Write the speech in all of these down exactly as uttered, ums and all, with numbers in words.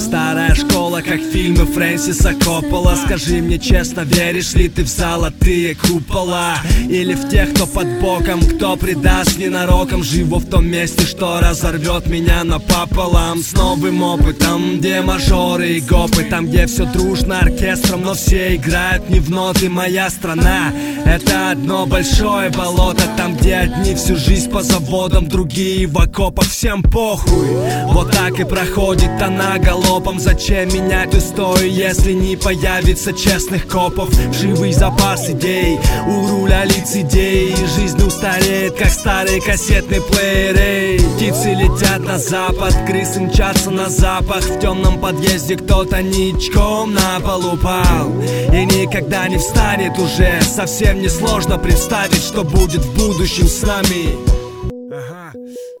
старая школа, как фильмы Фрэнсиса Коппола. Скажи мне честно, веришь ли ты в золотые купола? Или в тех, кто под боком, кто предаст ненароком? Живу в том месте, что разорвет меня напополам. С новым опытом, где мажоры и гопы, там, где все дружно оркестром, но все играют не в ноты. Моя страна — это одно большое болото, там, где одни всю жизнь по заводам, другие в окопах, всем похуй. Вот так и проходит она галопом. Зачем менять устои, если не появится честных копов? Живый запас идей, у руля лицедей, и жизнь устареет, как старые кассетные плееры. Птицы летят на запад, крысы мчатся на запах. В темном подъезде кто-то ничком на пол упал и никогда не встанет уже. Совсем несложно представить, что будет в будущем с нами. Ага.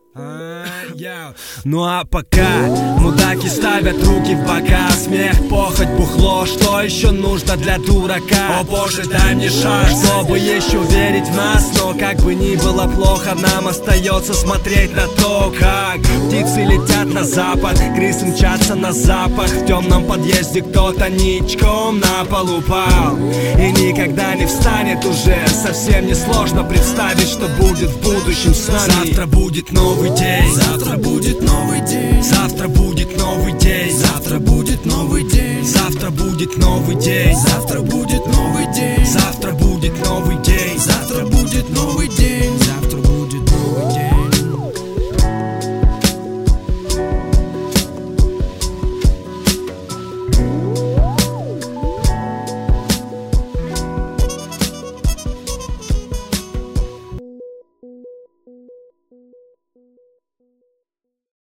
Ну а пока мудаки ставят руки в бока, смех, похоть, бухло, что еще нужно для дурака? О боже, дай мне шанс, чтобы еще верить в нас. Но как бы ни было плохо, нам остается смотреть на то, как птицы летят на запад, крысы мчатся на запах. В темном подъезде кто-то ничком на пол упал и никогда не встанет уже. Совсем несложно представить, что будет в будущем с нами. Завтра будет новый день, завтра